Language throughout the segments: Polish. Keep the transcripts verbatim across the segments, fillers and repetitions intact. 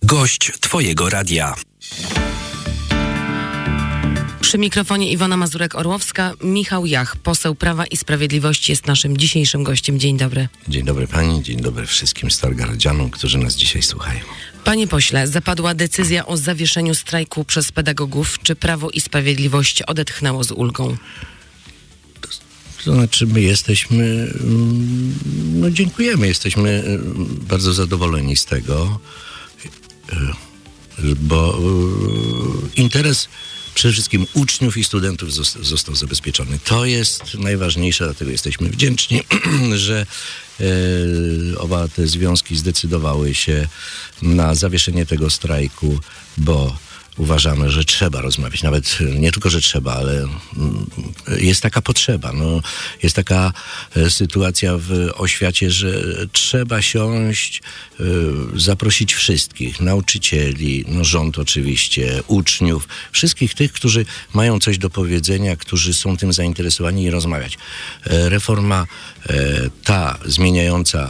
Gość Twojego radia. Przy mikrofonie Iwona Mazurek-Orłowska. Michał Jach, poseł Prawa i Sprawiedliwości, jest naszym dzisiejszym gościem. Dzień dobry. Dzień dobry pani, dzień dobry wszystkim stargardzianom, którzy nas dzisiaj słuchają. Panie pośle, zapadła decyzja o zawieszeniu strajku przez pedagogów. Czy Prawo i Sprawiedliwość odetchnęło z ulgą? To znaczy my jesteśmy, no dziękujemy, jesteśmy bardzo zadowoleni z tego, bo interes przede wszystkim uczniów i studentów został zabezpieczony. To jest najważniejsze, dlatego jesteśmy wdzięczni, że e, oba te związki zdecydowały się na zawieszenie tego strajku, bo uważamy, że trzeba rozmawiać. Nawet nie tylko, że trzeba, ale jest taka potrzeba. No, jest taka sytuacja w oświacie, że trzeba siąść, zaprosić wszystkich, nauczycieli, no rząd oczywiście, uczniów, wszystkich tych, którzy mają coś do powiedzenia, którzy są tym zainteresowani i rozmawiać. Reforma ta zmieniająca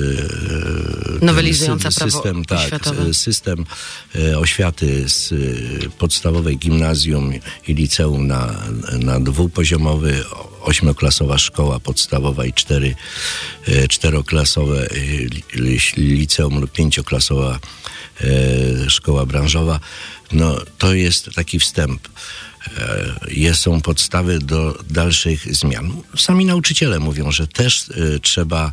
nowelizująca system, prawo tak, oświatowe. System oświaty z podstawowej, gimnazjum i liceum na, na dwupoziomowy, ośmioklasowa szkoła podstawowa i cztery, czteroklasowe liceum lub pięcioklasowa szkoła branżowa. No, to jest taki wstęp. Jest, są podstawy do dalszych zmian. Sami nauczyciele mówią, że też trzeba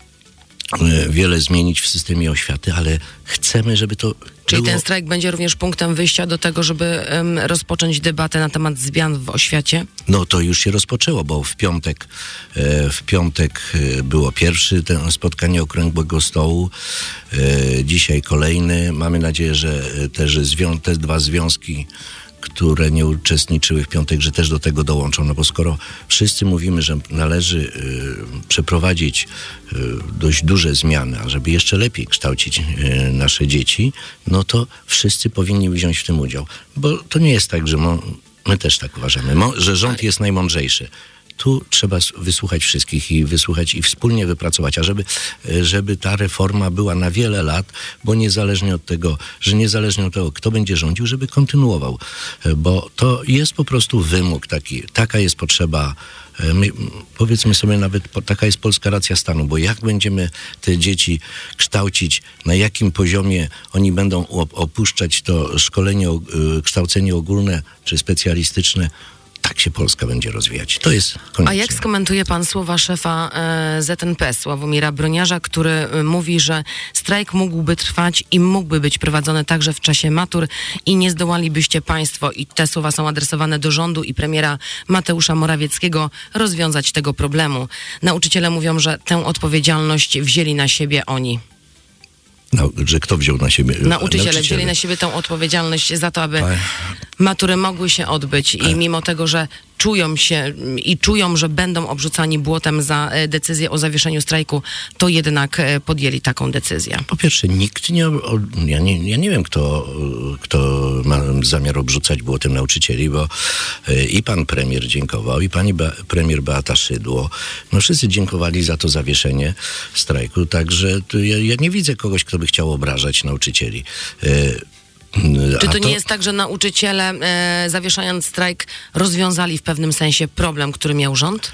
wiele zmienić w systemie oświaty, ale chcemy, żeby to Czyli było... ten strajk będzie również punktem wyjścia do tego, żeby um, rozpocząć debatę na temat zmian w oświacie? No to już się rozpoczęło, bo w piątek w piątek było pierwsze ten spotkanie Okrągłego Stołu. Dzisiaj kolejny. Mamy nadzieję, że też zwią- te dwa związki, które nie uczestniczyły w piątek, że też do tego dołączą. No bo skoro wszyscy mówimy, że należy y, przeprowadzić y, dość duże zmiany, a żeby jeszcze lepiej kształcić y, nasze dzieci, no to wszyscy powinni wziąć w tym udział. Bo to nie jest tak, że mo- my też tak uważamy, mo- że rząd jest najmądrzejszy. Tu trzeba wysłuchać wszystkich i wysłuchać i wspólnie wypracować, a żeby, żeby ta reforma była na wiele lat, bo niezależnie od tego, że niezależnie od tego, kto będzie rządził, żeby kontynuował, bo to jest po prostu wymóg taki, taka jest potrzeba. My, powiedzmy sobie nawet, taka jest polska racja stanu, bo jak będziemy te dzieci kształcić, na jakim poziomie oni będą opuszczać to szkolenie, kształcenie ogólne czy specjalistyczne, tak się Polska będzie rozwijać. To jest konieczne. A jak skomentuje pan słowa szefa e, Z N P Sławomira Broniarza, który e, mówi, że strajk mógłby trwać i mógłby być prowadzony także w czasie matur i nie zdołalibyście państwo, i te słowa są adresowane do rządu i premiera Mateusza Morawieckiego, rozwiązać tego problemu. Nauczyciele mówią, że tę odpowiedzialność wzięli na siebie oni. No, że kto wziął na siebie? Nauczyciele, Nauczyciele wzięli na siebie tę odpowiedzialność za to, aby matury mogły się odbyć i mimo tego, że czują się i czują, że będą obrzucani błotem za decyzję o zawieszeniu strajku, to jednak podjęli taką decyzję. Po pierwsze, nikt nie, ja nie, ja nie wiem, kto, kto ma zamiar obrzucać błotem nauczycieli, bo i pan premier dziękował, i pani Be- premier Beata Szydło. No wszyscy dziękowali za to zawieszenie strajku, także ja, ja nie widzę kogoś, kto by chciał obrażać nauczycieli. Czy to, to nie jest tak, że nauczyciele e, zawieszając strajk rozwiązali w pewnym sensie problem, który miał rząd?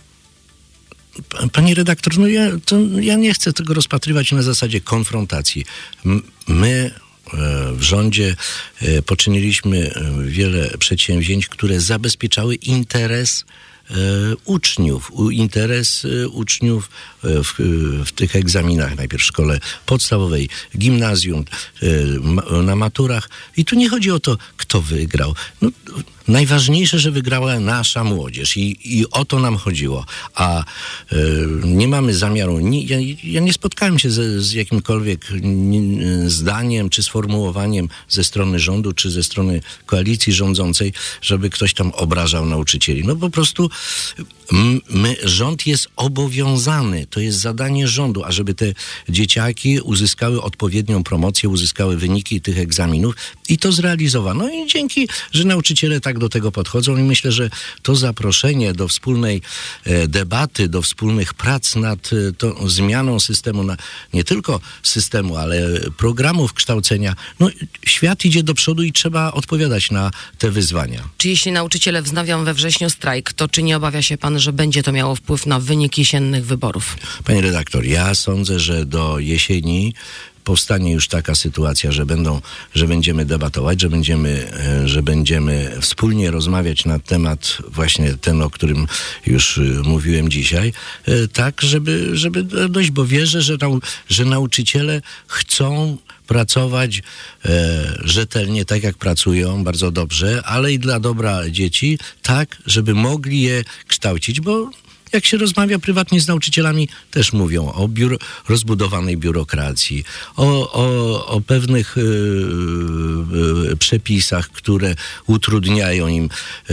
Pani redaktor, no ja, to ja nie chcę tego rozpatrywać na zasadzie konfrontacji. My w rządzie poczyniliśmy wiele przedsięwzięć, które zabezpieczały interes uczniów, interes uczniów w, w tych egzaminach, najpierw w szkole podstawowej, gimnazjum, na maturach. I tu nie chodzi o to, kto wygrał. No, najważniejsze, że wygrała nasza młodzież i, i o to nam chodziło. A y, nie mamy zamiaru, nie, ja, ja nie spotkałem się ze, z jakimkolwiek nie, zdaniem czy sformułowaniem ze strony rządu, czy ze strony koalicji rządzącej, żeby ktoś tam obrażał nauczycieli. No po prostu My, rząd jest obowiązany, to jest zadanie rządu, ażeby te dzieciaki uzyskały odpowiednią promocję, uzyskały wyniki tych egzaminów i to zrealizowano. I dzięki, że nauczyciele tak do tego podchodzą i myślę, że to zaproszenie do wspólnej e, debaty, do wspólnych prac nad e, tą zmianą systemu, na, nie tylko systemu, ale programów kształcenia, no świat idzie do przodu i trzeba odpowiadać na te wyzwania. Czy jeśli nauczyciele wznowią we wrześniu strajk, to czy nie obawia się pan, że będzie to miało wpływ na wynik jesiennych wyborów? Panie redaktor, ja sądzę, że do jesieni powstanie już taka sytuacja, że będą, że będziemy debatować, że będziemy, że będziemy wspólnie rozmawiać na temat właśnie ten, o którym już mówiłem dzisiaj, tak, żeby, żeby dojść, bo wierzę, że, nau, że nauczyciele chcą pracować e, rzetelnie, tak jak pracują, bardzo dobrze, ale i dla dobra dzieci, tak, żeby mogli je kształcić, bo jak się rozmawia prywatnie z nauczycielami, też mówią o biuro, rozbudowanej biurokracji, o, o, o pewnych y, y, przepisach, które utrudniają im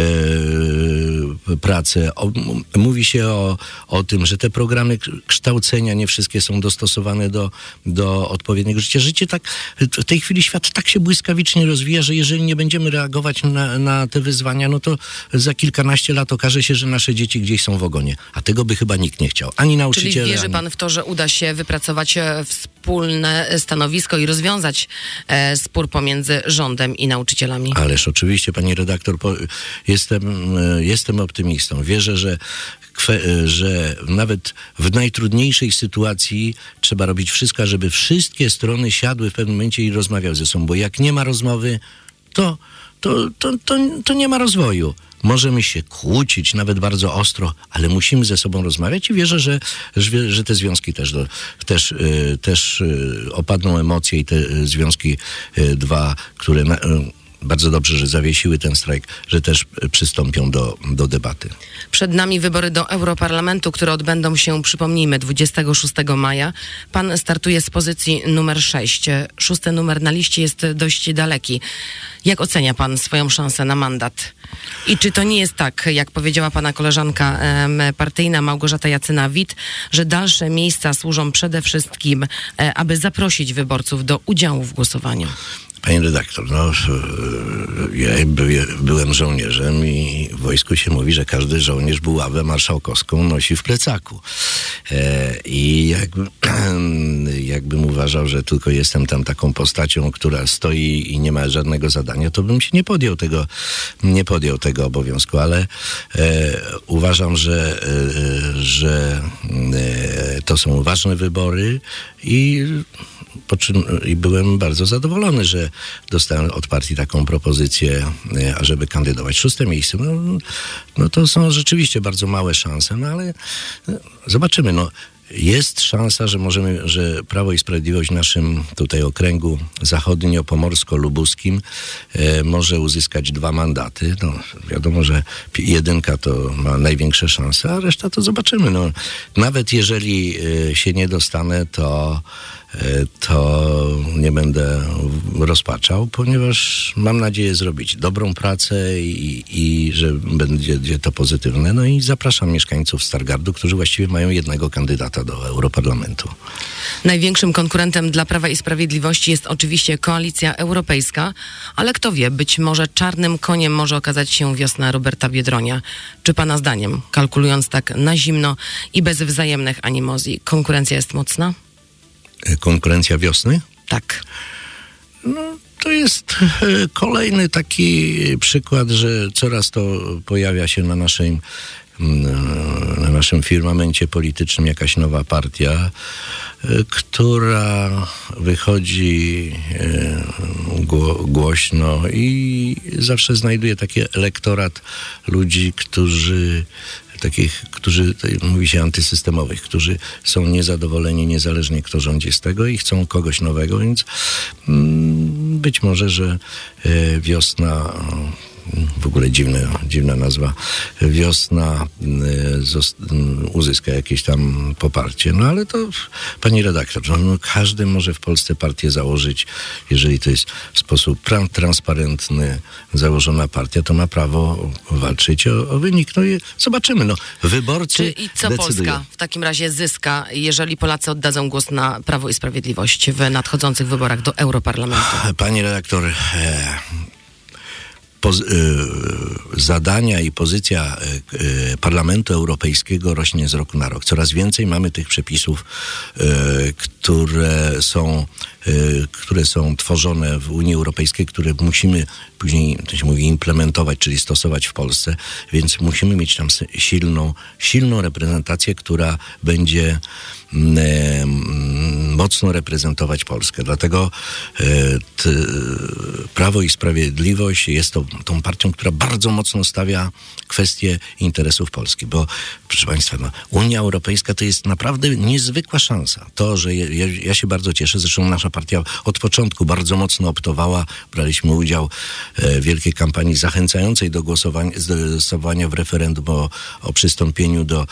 y, pracę. O, mówi się o, o tym, że te programy kształcenia nie wszystkie są dostosowane do, do odpowiedniego życia. Życie tak, w tej chwili świat tak się błyskawicznie rozwija, że jeżeli nie będziemy reagować na, na te wyzwania, no to za kilkanaście lat okaże się, że nasze dzieci gdzieś są w ogonie. A tego by chyba nikt nie chciał. Ani nauczyciele, Czyli wierzy ani... pan w to, że uda się wypracować e, wspólne stanowisko i rozwiązać e, spór pomiędzy rządem i nauczycielami? Ależ oczywiście, pani redaktor, po, jestem, e, jestem optymistą. Wierzę, że, kwe, że nawet w najtrudniejszej sytuacji trzeba robić wszystko, żeby wszystkie strony siadły w pewnym momencie i rozmawiały ze sobą, bo jak nie ma rozmowy, to, to, to, to, to nie ma rozwoju. Możemy się kłócić, nawet bardzo ostro, ale musimy ze sobą rozmawiać i wierzę, że, że, że te związki też, do, też, y, też y, opadną emocje i te związki y, dwa, które na, y, bardzo dobrze, że zawiesiły ten strajk, że też przystąpią do, do debaty. Przed nami wybory do Europarlamentu, które odbędą się, przypomnijmy, dwudziestego szóstego maja. Pan startuje z pozycji numer sześć. Szósty numer na liście jest dość daleki. Jak ocenia pan swoją szansę na mandat? I czy to nie jest tak, jak powiedziała pana koleżanka em, partyjna Małgorzata Jacyna-Wit, że dalsze miejsca służą przede wszystkim, e, aby zaprosić wyborców do udziału w głosowaniu? Panie redaktor, no ja by, byłem żołnierzem i w wojsku się mówi, że każdy żołnierz buławę marszałkowską nosi w plecaku. E, I jakby, jakbym uważał, że tylko jestem tam taką postacią, która stoi i nie ma żadnego zadania, to bym się nie podjął tego, nie podjął tego obowiązku, ale e, uważam, że, e, że e, to są ważne wybory i po czym i byłem bardzo zadowolony, że dostałem od partii taką propozycję, ażeby kandydować. Szóste miejsce, no, no to są rzeczywiście bardzo małe szanse, no ale zobaczymy, no. Jest szansa, że możemy, że Prawo i Sprawiedliwość w naszym tutaj okręgu zachodnio-pomorsko-lubuskim e, może uzyskać dwa mandaty. No, wiadomo, że jedynka to ma największe szanse, a reszta to zobaczymy. No, nawet jeżeli e, się nie dostanę, to to nie będę rozpaczał, ponieważ mam nadzieję zrobić dobrą pracę i, i że będzie to pozytywne. No i zapraszam mieszkańców Stargardu, którzy właściwie mają jednego kandydata do Europarlamentu. Największym konkurentem dla Prawa i Sprawiedliwości jest oczywiście Koalicja Europejska, ale kto wie, być może czarnym koniem może okazać się wiosna Roberta Biedronia. Czy pana zdaniem, kalkulując tak na zimno i bez wzajemnych animozji, konkurencja jest mocna? Konkurencja wiosny? Tak. No, to jest kolejny taki przykład, że coraz to pojawia się na naszym, na naszym firmamencie politycznym jakaś nowa partia, która wychodzi głośno i zawsze znajduje taki elektorat ludzi, którzy takich, którzy, mówi się antysystemowych, którzy są niezadowoleni niezależnie kto rządzi z tego i chcą kogoś nowego, więc mm, być może, że e, wiosna w ogóle dziwna, dziwna nazwa, Wiosna uzyska jakieś tam poparcie. No ale to, pani redaktor, no, każdy może w Polsce partię założyć, jeżeli to jest w sposób transparentny założona partia, to ma prawo walczyć o, o wynik. No i zobaczymy, no wyborcy Czy i co decydują. Polska w takim razie zyska, jeżeli Polacy oddadzą głos na Prawo i Sprawiedliwość w nadchodzących wyborach do Europarlamentu? Pani redaktor, e, poz, e, zadania i pozycja e, Parlamentu Europejskiego rośnie z roku na rok. Coraz więcej mamy tych przepisów, e, które są e, które są tworzone w Unii Europejskiej, które musimy później, to się mówi, implementować, czyli stosować w Polsce, więc musimy mieć tam silną, silną reprezentację, która będzie e, mocno reprezentować Polskę. Dlatego e, t, Prawo i Sprawiedliwość jest to, tą partią, która bardzo mocno stawia kwestię interesów Polski, bo proszę Państwa, no, Unia Europejska to jest naprawdę niezwykła szansa. To, że ja, ja się bardzo cieszę, zresztą nasza partia od początku bardzo mocno optowała, braliśmy udział w wielkiej kampanii zachęcającej do głosowania, głosowania w referendum o, o przystąpieniu do,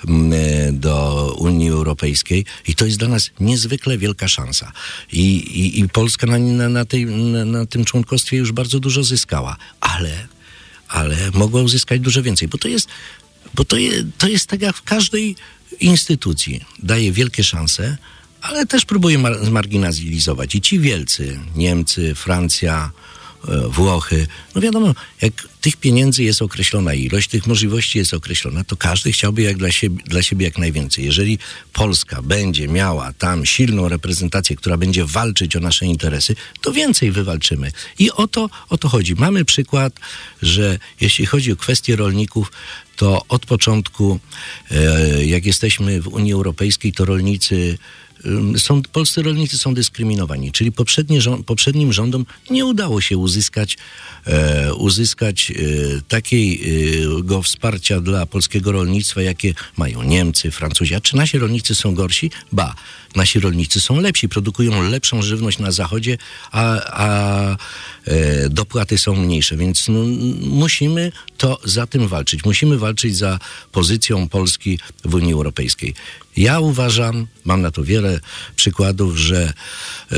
do Unii Europejskiej i to jest dla nas niezwykle wielka szansa. I, i, i Polska na, na, na, tej, na, na tym członkostwie już bardzo dużo zyskała, ale, ale mogła uzyskać dużo więcej, bo to jest, bo to, je, to jest tak jak w każdej instytucji. Daje wielkie szanse, ale też próbuje mar- zmarginalizować. I ci wielcy, Niemcy, Francja, e, Włochy, no wiadomo, jak tych pieniędzy jest określona ilość, tych możliwości jest określona, to każdy chciałby jak dla siebie, dla siebie jak najwięcej. Jeżeli Polska będzie miała tam silną reprezentację, która będzie walczyć o nasze interesy, to więcej wywalczymy. I o to, o to chodzi. Mamy przykład, że jeśli chodzi o kwestie rolników, to od początku, e, jak jesteśmy w Unii Europejskiej, to rolnicy Są, polscy rolnicy są dyskryminowani, czyli poprzednie, poprzednim rządom nie udało się uzyskać, e, uzyskać e, takiego wsparcia dla polskiego rolnictwa, jakie mają Niemcy, Francuzi. A czy nasi rolnicy są gorsi? Ba, nasi rolnicy są lepsi, produkują lepszą żywność na zachodzie, a, a e, dopłaty są mniejsze, więc no, musimy to za tym walczyć. Musimy walczyć za pozycją Polski w Unii Europejskiej. Ja uważam, mam na to wiele przykładów, że e,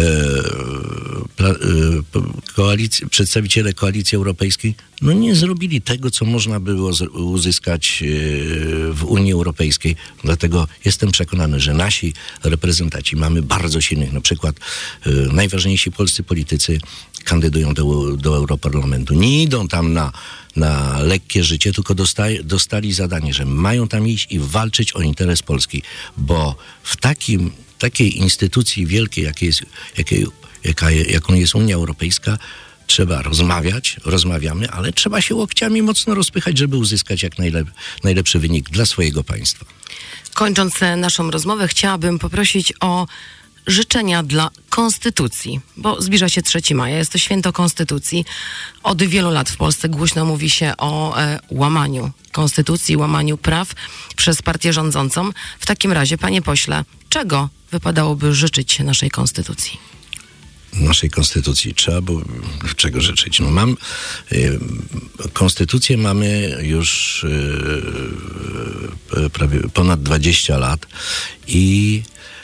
pra, e, koalicji, przedstawiciele Koalicji Europejskiej no nie zrobili tego, co można było z, uzyskać e, w Unii Europejskiej. Dlatego jestem przekonany, że nasi reprezentanci mamy bardzo silnych, na przykład e, najważniejsi polscy politycy kandydują do, do Europarlamentu. Nie idą tam na na lekkie życie, tylko dostali, dostali zadanie, że mają tam iść i walczyć o interes Polski, bo w takim, takiej instytucji wielkiej, jakiej jest, jakiej, jaka, jaką jest Unia Europejska, trzeba rozmawiać, rozmawiamy, ale trzeba się łokciami mocno rozpychać, żeby uzyskać jak najlep, najlepszy wynik dla swojego państwa. Kończąc naszą rozmowę, chciałabym poprosić o życzenia dla Konstytucji, bo zbliża się trzeciego maja, jest to święto Konstytucji. Od wielu lat w Polsce głośno mówi się o e, łamaniu Konstytucji, łamaniu praw przez partię rządzącą. W takim razie, panie pośle, czego wypadałoby życzyć naszej Konstytucji? Naszej Konstytucji trzeba było czego życzyć. No mam, y, Konstytucję mamy już y, prawie ponad dwadzieścia lat i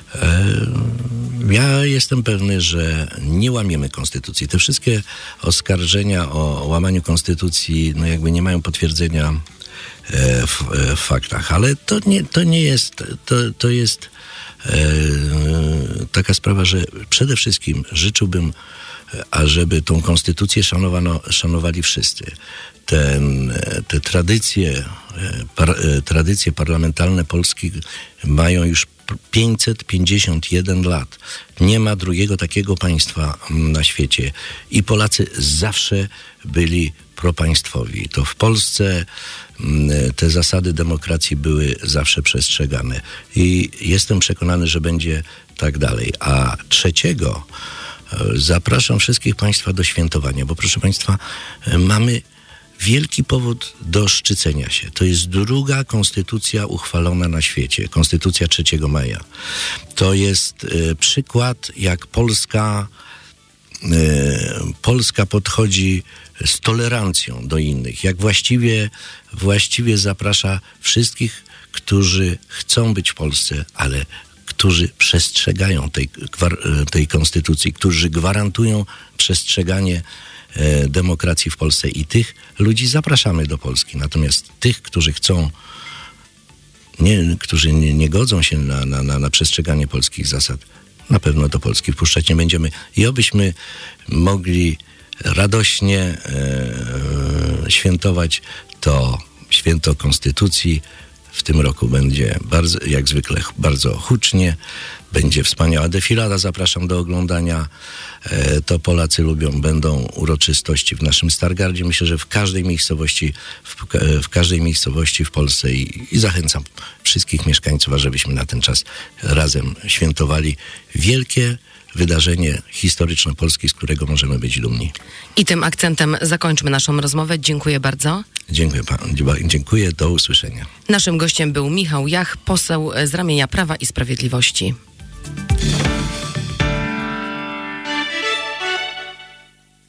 ja jestem pewny, że nie łamiemy Konstytucji. Te wszystkie oskarżenia o łamaniu Konstytucji no jakby nie mają potwierdzenia w, w faktach, ale to nie, to nie jest, to, to jest e, taka sprawa, że przede wszystkim życzyłbym, ażeby tą Konstytucję szanowano, szanowali wszyscy. Ten, te tradycje, par, tradycje parlamentarne Polski mają już pięćset pięćdziesiąt jeden lat. Nie ma drugiego takiego państwa na świecie. I Polacy zawsze byli propaństwowi. To w Polsce te zasady demokracji były zawsze przestrzegane. I jestem przekonany, że będzie tak dalej. A trzeciego zapraszam wszystkich państwa do świętowania, bo proszę państwa, mamy wielki powód do szczycenia się. To jest druga konstytucja uchwalona na świecie. Konstytucja trzeciego maja. To jest y, przykład, jak Polska Polska podchodzi z tolerancją do innych, jak właściwie, właściwie zaprasza wszystkich, którzy chcą być w Polsce, ale którzy przestrzegają tej, tej konstytucji, którzy gwarantują przestrzeganie e, demokracji w Polsce i tych ludzi zapraszamy do Polski. Natomiast tych, którzy chcą, nie, którzy nie, nie godzą się na, na, na, na przestrzeganie polskich zasad, na pewno do Polski wpuszczać nie będziemy. I obyśmy mogli radośnie e, świętować to święto Konstytucji. W tym roku będzie bardzo, jak zwykle bardzo hucznie, będzie wspaniała defilada, zapraszam do oglądania. E, to Polacy lubią, będą uroczystości w naszym Stargardzie. Myślę, że w każdej miejscowości, w, w każdej miejscowości w Polsce i, i zachęcam wszystkich mieszkańców, ażebyśmy na ten czas razem świętowali wielkie wydarzenie historyczne Polski, z którego możemy być dumni. I tym akcentem zakończmy naszą rozmowę. Dziękuję bardzo. Dziękuję pan, dziękuję, do usłyszenia. Naszym gościem był Michał Jach, poseł z ramienia Prawa i Sprawiedliwości.